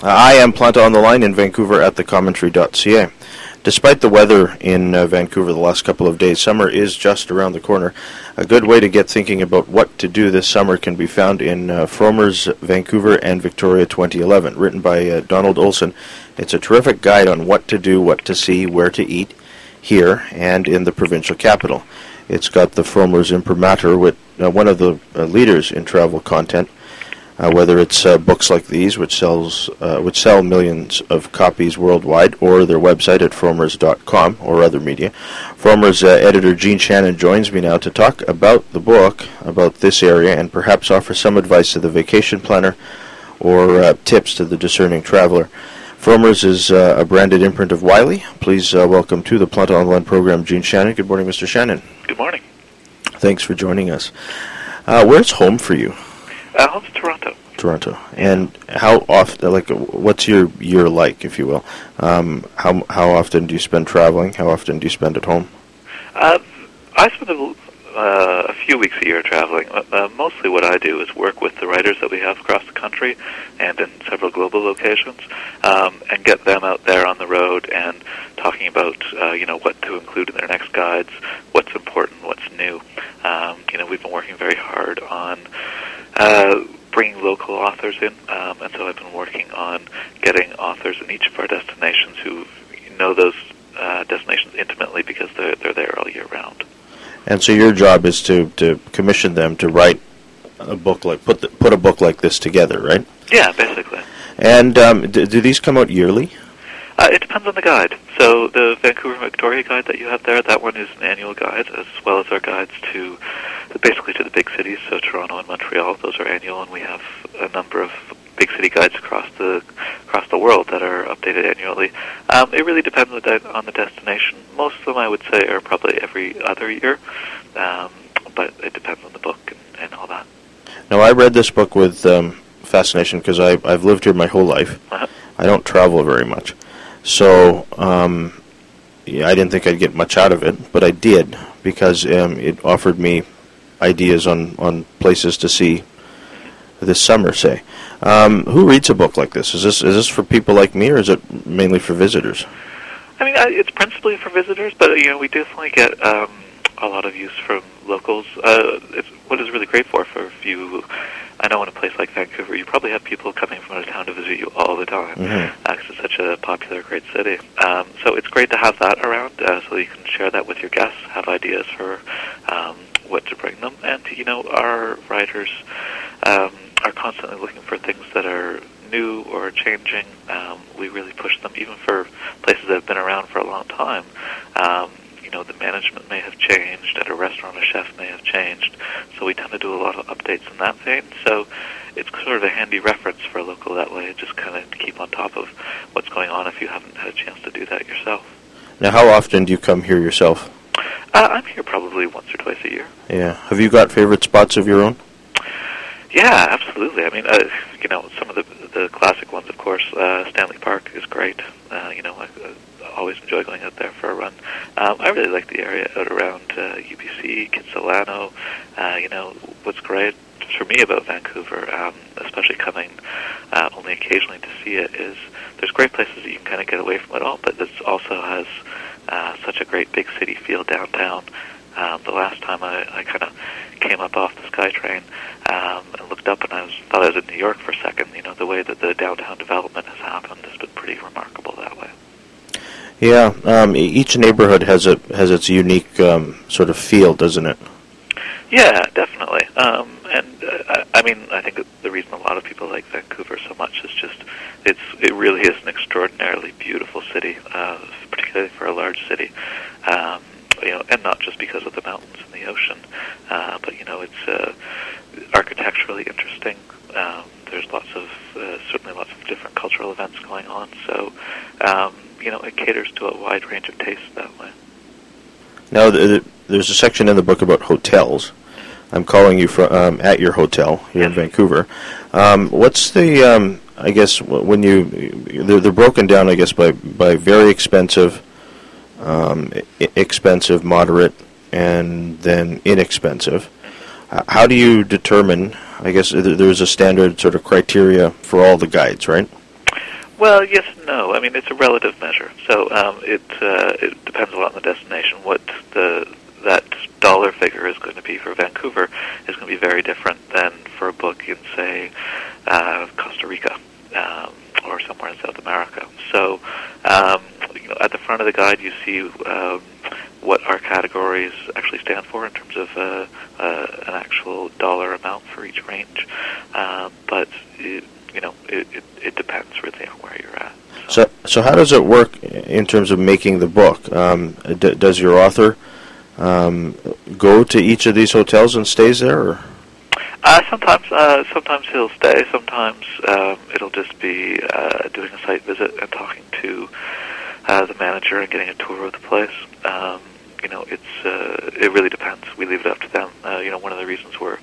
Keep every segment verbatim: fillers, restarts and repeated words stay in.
I am Planta on the line in Vancouver at the commentary dot c a. Despite the weather in uh, Vancouver the last couple of days, summer is just around the corner. A good way to get thinking about what to do this summer can be found in uh, Frommer's Vancouver and Victoria twenty eleven, written by uh, Donald Olson. It's a terrific guide on what to do, what to see, where to eat here and in the provincial capital. It's got the Frommer's imprimatur, with uh, one of the uh, leaders in travel content. Uh, whether it's uh, books like these, which sells, uh, which sell millions of copies worldwide, or their website at frommers dot com, or other media. Frommer's uh, editor Gene Shannon joins me now to talk about the book, about this area, and perhaps offer some advice to the vacation planner or uh, tips to the discerning traveler. Frommer's is uh, a branded imprint of Wiley. Please uh, welcome to the Planta Online program, Gene Shannon. Good morning, Mister Shannon. Good morning. Thanks for joining us. Uh, where's home for you? Uh, home's Toronto. Toronto. And how often, like, what's your year like, if you will? Um, how how often do you spend traveling? How often do you spend at home? Uh, I spend a, uh, a few weeks a year traveling. Uh, mostly what I do is work with the writers that we have across the country and in several global locations, um, and get them out there on the road and talking about, uh, you know, what to include in their next guides, what's important, what's new. Um, you know, we've been working very hard on Uh, bringing local authors in, um, and so I've been working on getting authors in each of our destinations who know those uh, destinations intimately because they're, they're there all year round. And so your job is to, to commission them to write a book like put the, put a book like this together, right? Yeah, basically. And um, do, do these come out yearly? Uh, it depends on the guide. So the Vancouver Victoria guide that you have there, that one is an annual guide, as well as our guides to basically to the big cities, so Toronto and Montreal. Those are annual, and we have a number of big city guides across the across the world that are updated annually. Um, it really depends on the, on the destination. Most of them, I would say, are probably every other year, um, but it depends on the book and, and all that. Now, I read this book with um, fascination because I've lived here my whole life. Uh-huh. I don't travel very much. So um, yeah, I didn't think I'd get much out of it, but I did because um, it offered me ideas on, on places to see this summer, say. Um, who reads a book like this? Is this is this for people like me, or is it mainly for visitors? I mean, it's principally for visitors, but you know, we definitely get um, a lot of use from locals. Uh, it's what it's really great for for if you. I know in a place like Vancouver, you probably have people coming from out of town to visit you all the time, because mm-hmm. uh, it's such a popular, great city. Um, so it's great to have that around, uh, so you can share that with your guests, have ideas for um, what to bring them. And, you know, our writers um, are constantly looking for things that are new or changing. Um, we really push them, even for places that have been around for a long time. Um, you know, the management may have changed, at a restaurant a chef may have changed, so we tend to do a lot of updates in that vein. So it's sort of a handy reference for a local that way, just kind of to keep on top of what's going on if you haven't had a chance to do that yourself. Now, how often do you come here yourself? Uh, I'm here probably once or twice a year. Yeah. Have you got favorite spots of your own? Yeah, absolutely. I mean, uh, you know, some of the the classic ones, of course. Uh, Stanley Park is great. Uh, you know, I, I always enjoy going out there for a run. Um, I really like the area out around uh, U B C, Kitsilano. Uh, you know, what's great for me about Vancouver, um, especially coming uh, only occasionally to see it, is there's great places that you can kind of get away from it all, but this also has uh, such a great big city feel downtown. Um, the last time I, I kind of came up off the SkyTrain um, and looked up, and I was, thought I was in New York for a second. You know, the way that the downtown development has happened has been pretty remarkable that way. Yeah, um, each neighborhood has a has its unique um, sort of feel, doesn't it? Yeah, definitely. Um, and uh, I mean, I think the reason a lot of people like Vancouver so much is just it's it really is an extraordinarily beautiful city, uh, particularly for a large city. Um, You know, and not just because of the mountains and the ocean, uh, but you know, it's uh, architecturally interesting. Um, there's lots of uh, certainly lots of different cultural events going on. So, um, you know, it caters to a wide range of tastes that way. Now, the, the, there's a section in the book about hotels. I'm calling you from um, at your hotel here yes. in Vancouver. Um, what's the? Um, I guess when you they're, they're broken down, I guess by by very expensive. Um, I- expensive, moderate, and then inexpensive. Uh, how do you determine, I guess th- there's a standard sort of criteria for all the guides, right? Well, yes and no. I mean, it's a relative measure. So um, it uh, it depends a lot on the destination. What the that dollar figure is going to be for Vancouver is going to be very different than for a book in, say, uh, Costa Rica um, or somewhere in South America. So um, you know, at the front of the guide, you see um, what our categories actually stand for in terms of uh, uh, an actual dollar amount for each range. Uh, but it, you know, it, it, it depends really on where you're at. So, so how does it work in terms of making the book? Um, d- does your author um, go to each of these hotels and stays there? Or? Uh, sometimes, uh, sometimes he'll stay. Sometimes um, it'll just be uh, doing a site visit and talking to uh, the manager and getting a tour of the place. Um, you know, it's uh, it really depends. We leave it up to them. Uh, you know, one of the reasons we're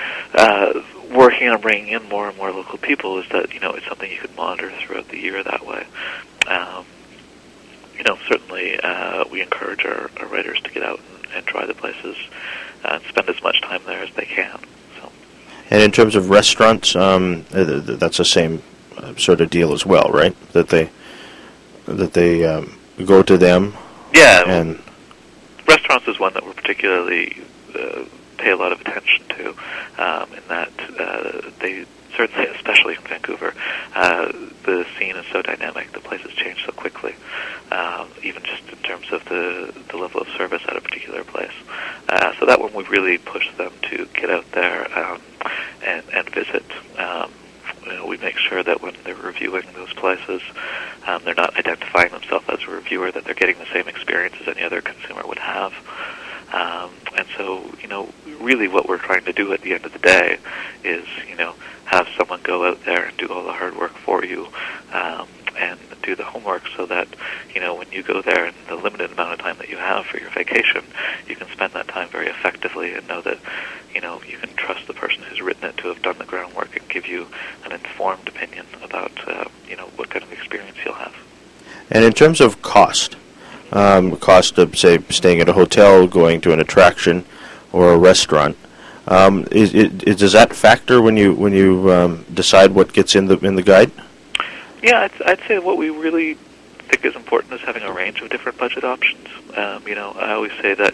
uh, working on bringing in more and more local people is that, you know, it's something you can monitor throughout the year that way. Um, you know, certainly uh, we encourage our, our writers to get out and, and try the places and spend as much time there as they can. So. And in terms of restaurants, um, that's the same sort of deal as well, right? That they that they um, go to them. Yeah, and restaurants is one that we're particularly uh, pay a lot of attention to, um, in that uh, they certainly, especially in Vancouver, uh, the scene is so dynamic, the places change so quickly, um, even just in terms of the, the level of service at a particular place. Uh, so that one we really push them to get out there um, and, and visit. Um, you know, we make sure that when they're reviewing those places, um, they're not identifying themselves as a reviewer, that they're getting the same experience as any other consumer would have. Um, and so, you know, really what we're trying to do at the end of the day is, you know, have someone go out there and do all the hard work for you, um, and do the homework so that, you know, when you go there in the limited amount of time that you have for your vacation, you can spend that time very effectively and know that, you know, you can trust the person who's written it to have done the groundwork and give you an informed opinion about, uh, you know, what kind of experience you'll have. And in terms of cost, um, cost of, say, staying at a hotel, going to an attraction or a restaurant, um, is, is, does that factor when you when you um, decide what gets in the in the guide? Yeah, I'd, I'd say what we really think is important is having a range of different budget options. Um, you know, I always say that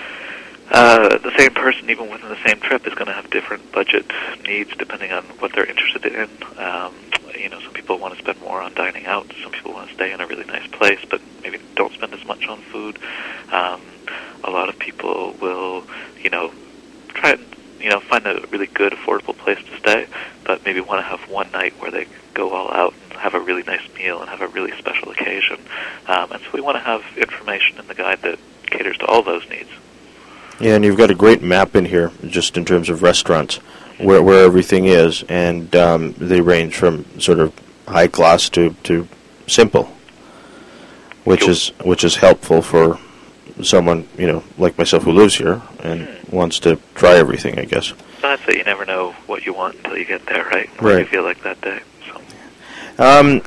uh, the same person, even within the same trip, is going to have different budget needs depending on what they're interested in. Um, you know, some people want to spend more on dining out. Some people want to stay in a really nice place, but maybe don't spend as much on food. Um, a lot of people will, you know, try and, you know, find a really good, affordable place to stay, but maybe want to have one night where they go all out and have a really nice meal and have a really special occasion. Um, and so we want to have information in the guide that caters to all those needs. Yeah, and you've got a great map in here, just in terms of restaurants, where where everything is, and um, they range from sort of high class to, to simple, which Cool. is which is helpful for someone, you know, like myself who lives here and mm. wants to try everything, I guess. That's it. You never know what you want until you get there, right? What right. you feel like that day. So. Um,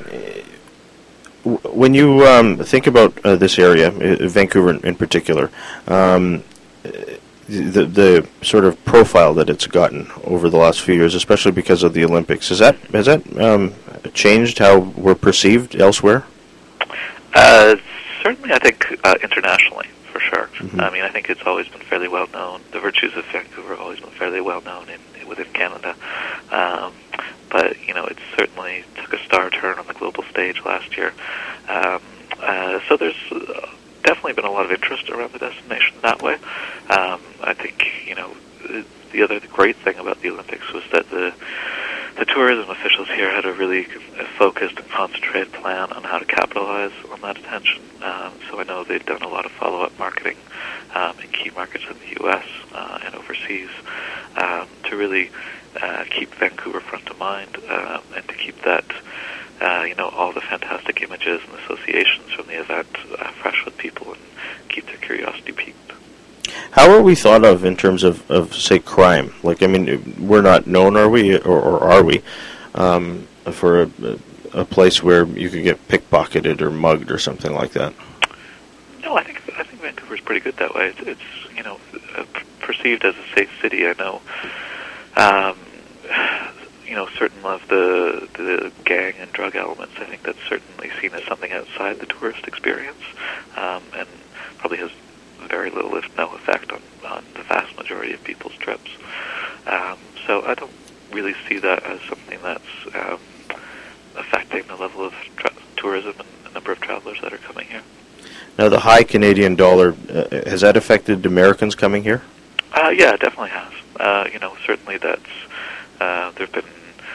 w- when you um, think about uh, this area, uh, Vancouver in, in particular, um, the the sort of profile that it's gotten over the last few years, especially because of the Olympics, has that has that um, changed how we're perceived elsewhere? Uh, certainly, I think uh, internationally. For sure. Mm-hmm. I mean, I think it's always been fairly well known. The virtues of Vancouver have always been fairly well known in, within Canada. Um, but, you know, it certainly took a star turn on the global stage last year. Um, uh, so there's uh, definitely been a lot of interest around the destination that way. Um, I think, you know, the other great thing about the Olympics was that the the tourism officials here had a really focused and concentrated plan on how to capitalize on that attention. Um, so I know they've done a lot of follow-up marketing um, in key markets in the U S uh, and overseas um, to really uh, keep Vancouver front of mind um, and to keep that, uh, you know, all the fantastic images and associations from the event uh, fresh with people and keep their curiosity piqued. How are we thought of in terms of, of say, crime? Like, I mean, we're not known, are we, or, or are we, um, for a, a place where you could get pickpocketed or mugged or something like that? No, I think I think Vancouver's pretty good that way. It's, it's you know uh, perceived as a safe city. I know, um, you know, certain of the the gang and drug elements, I think that's certainly seen as something outside the tourist experience, um, and probably has very little, if no, effect on, on the vast majority of people's trips. Um, so I don't really see that as something that's um, affecting the level of tra- tourism and the number of travelers that are coming here. Now, the high Canadian dollar, uh, has that affected Americans coming here? Uh, yeah, it definitely has. Uh, you know, certainly that's, uh, there have been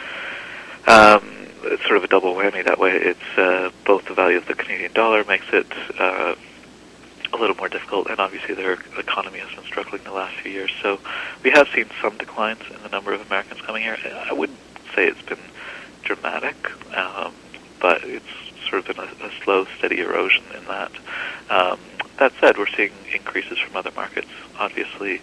um, it's sort of a double whammy that way. It's uh, both the value of the Canadian dollar makes it uh, a little more difficult, and obviously their economy has been struggling the last few years. So we have seen some declines in the number of Americans coming here. I wouldn't say it's been dramatic, um, but it's sort of been a, a slow, steady erosion in that. Um, that said, we're seeing increases from other markets. Obviously,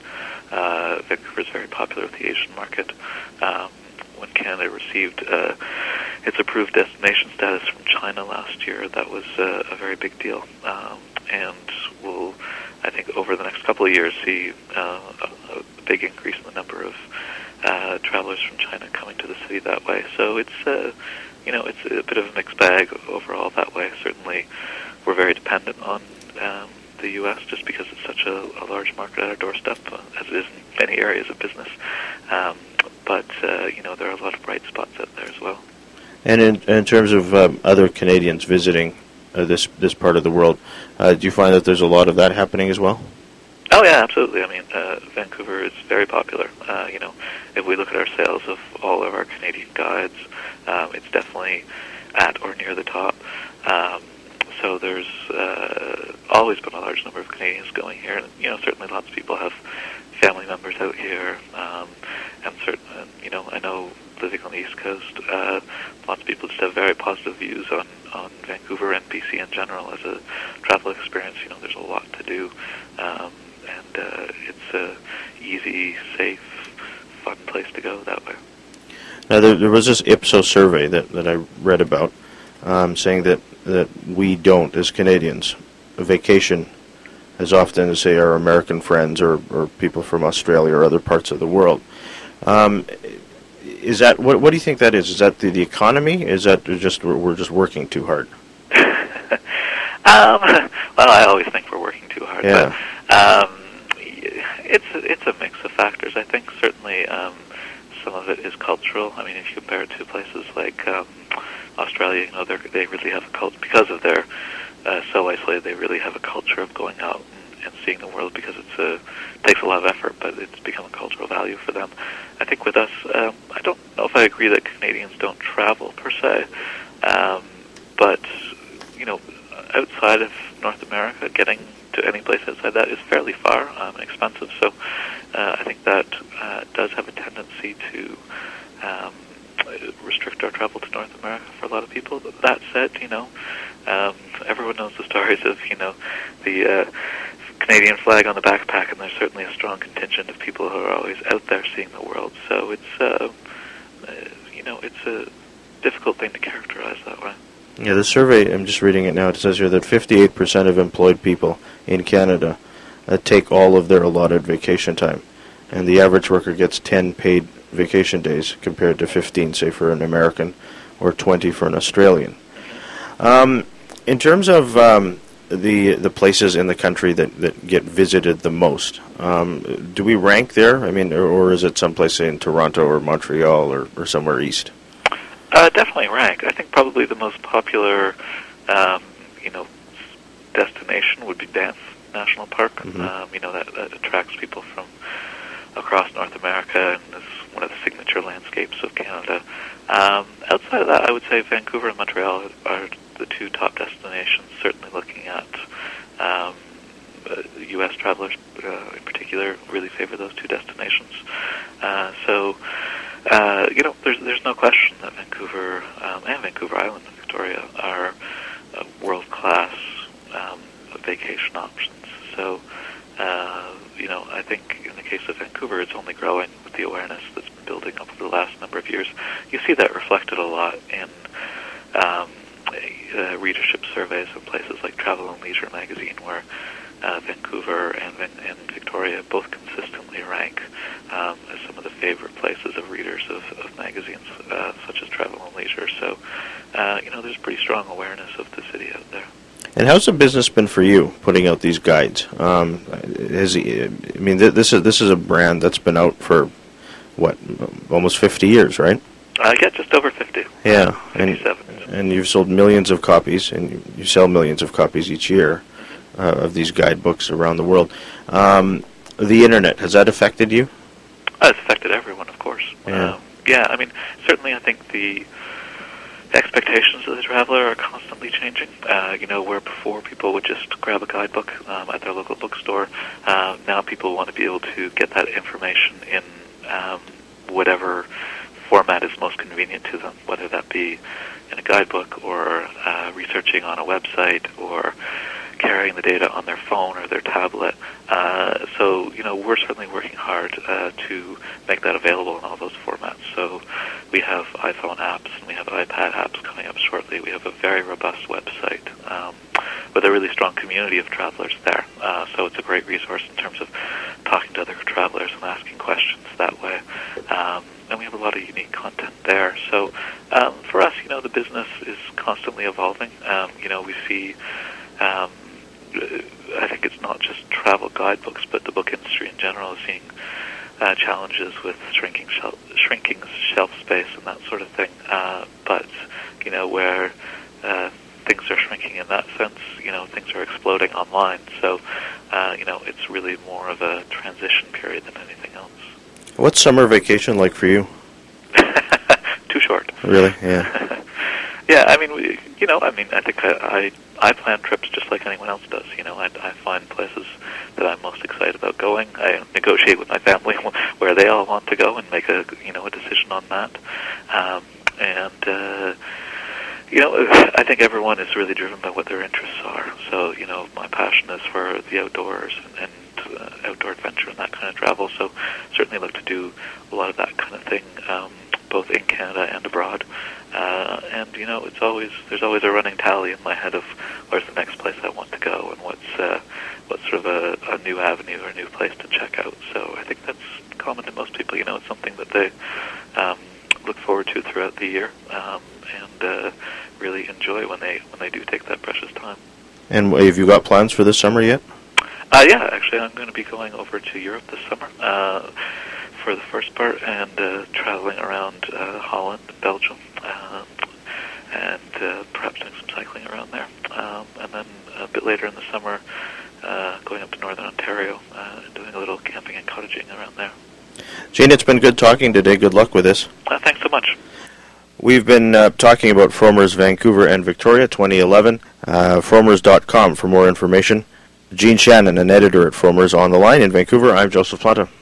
uh, Vancouver is very popular with the Asian market. Um, when Canada received uh, its approved destination status from China last year, that was uh, a very big deal. Um, and we'll, I think, over the next couple of years, see uh, a, a big increase in the number of uh, travelers from China coming to the city that way. So it's, uh, you know, it's a bit of a mixed bag overall that way. Certainly, we're very dependent on um, the U S just because it's such a, a large market at our doorstep, uh, as it is in many areas of business. Um, but, uh, you know, there are a lot of bright spots out there as well. And in, in terms of um, other Canadians visiting uh, this this part of the world, uh, do you find that there's a lot of that happening as well? Oh, yeah, absolutely. I mean, uh, Vancouver is very popular. Uh, you know, if we look at our sales of all of our Canadian guides, um, it's definitely at or near the top. Um, so there's uh, always been a large number of Canadians going here. And, you know, certainly lots of people have family members out here. Um, and, certain, you know, I know living on the East Coast, uh, lots of people just have very positive views on, on Vancouver and B C in general as a travel experience. You know, there's a lot to do. Um, and uh, it's a easy, safe, fun place to go that way. Now, there, there was this Ipsos survey that, that I read about um, saying that, that we don't, as Canadians, vacation as often as, say, our American friends or, or people from Australia or other parts of the world. Um, is that what? What do you think that is? Is that the, the economy? Is that just we're, we're just working too hard? um, well, I always think we're working too hard. Yeah. But, um, it's it's a mix of factors. I think certainly um, some of it is cultural. I mean, if you compare it to places like um, Australia, you know, they really have a culture because of their uh, so isolated. They really have a culture of going out and, and seeing the world because it's a it takes a lot of effort, but it's become a cultural value for them. I think with us, um, I don't know if I agree that Canadians don't travel per se, um, but you know, outside of North America, getting to any place outside that is fairly far um, and expensive. So uh, I think that uh, does have a tendency to um, restrict our travel to North America for a lot of people. That said, you know, um, everyone knows the stories of, you know, the uh, Canadian flag on the backpack, and there's certainly a strong contingent of people who are always out there seeing the world. So it's, uh, uh, you know, it's a difficult thing to characterize that way. Yeah, the survey, I'm just reading it now, it says here that fifty-eight percent of employed people in Canada uh, take all of their allotted vacation time. And the average worker gets ten paid vacation days compared to fifteen, say, for an American, or twenty for an Australian. Um, in terms of um, the the places in the country that, that get visited the most, um, do we rank there? I mean, or, or is it someplace in Toronto or Montreal or, or somewhere east? Uh, definitely rank. I think probably the most popular, um, you know, destination would be Banff National Park. Mm-hmm. Um, you know, that, that attracts people from across North America and is one of the signature landscapes of Canada. Um, outside of that, I would say Vancouver and Montreal are the two top destinations, certainly looking at um, uh, U S travelers uh, in particular really favor those two destinations. Uh, so, uh, you know, there's there's no question that Vancouver um, and Vancouver Island and Victoria are uh, world-class um, vacation options. So, uh, you know, I think in the case of Vancouver, it's only growing with the awareness that's been building up over the last number of years. You see that reflected a lot in um, uh, readership surveys in places like Travel and Leisure magazine, where uh, Vancouver and, and Victoria both consistently rank um, as some of the favorite places of readers of, of magazines uh, such as Travel and Leisure. So, uh, you know, there's pretty strong awareness of the city out there. And how's the business been for you, putting out these guides? Um, has he, I mean, th- this is this is a brand that's been out for, what, almost fifty years, right? Uh, yeah, just over fifty. Yeah, and, fifty-seven. and you've sold millions of copies, and you sell millions of copies each year uh, of these guidebooks around the world. Um, the Internet, has that affected you? Uh, it's affected everyone, of course. Yeah. Um, yeah, I mean, certainly I think the expectations of the traveler are constantly changing. Uh, you know, where before people would just grab a guidebook um, at their local bookstore, uh, now people want to be able to get that information in um, whatever format is most convenient to them, whether that be in a guidebook or uh, researching on a website or carrying the data on their phone or their tablet. Uh, so, you know, we're certainly working hard uh, to make that available in all those formats. So we have iPhone apps and we have iPad apps coming up shortly. We have a very robust website um, with a really strong community of travelers there. Uh, so it's a great resource in terms of talking to other travelers and asking questions that way. Um, and we have a lot of unique content there. So um, for us, you know, the business is constantly evolving. Um, you know, we see um, I think it's not just travel guidebooks, but the book industry in general is seeing uh, challenges with shrinking shelf, shrinking shelf space and that sort of thing. Uh, but, you know, where uh, things are shrinking in that sense, you know, things are exploding online. So, uh, you know, it's really more of a transition period than anything else. What's summer vacation like for you? Too short. Really? Yeah. Yeah, I mean, we, you know, I mean, I think I, I I plan trips just like anyone else does. You know, I, I find places that I'm most excited about going. I negotiate with my family where they all want to go and make a you know a decision on that. Um, and uh, you know, I think everyone is really driven by what their interests are. So, you know, my passion is for the outdoors and, and uh, outdoor adventure and that kind of travel. So, certainly look to do a lot of that kind of thing, um, both in Canada and abroad. Uh, and, you know, it's always, there's always a running tally in my head of where's the next place I want to go and what's, uh, what's sort of a, a new avenue or a new place to check out. So I think that's common to most people. You know, it's something that they um, look forward to throughout the year um, and uh, really enjoy when they when they do take that precious time. And have you got plans for this summer yet? Uh, yeah, actually I'm going to be going over to Europe this summer. Uh, for the first part, and uh, traveling around uh, Holland, Belgium, um, and uh, perhaps doing some cycling around there. Um, and then a bit later in the summer, uh, going up to northern Ontario uh, and doing a little camping and cottaging around there. Gene, it's been good talking today. Good luck with this. Uh, thanks so much. We've been uh, talking about Frommer's Vancouver and Victoria twenty eleven. Uh, Frommers dot com for more information. Gene Shannon, an editor at Frommer's, on the line in Vancouver. I'm Joseph Planta.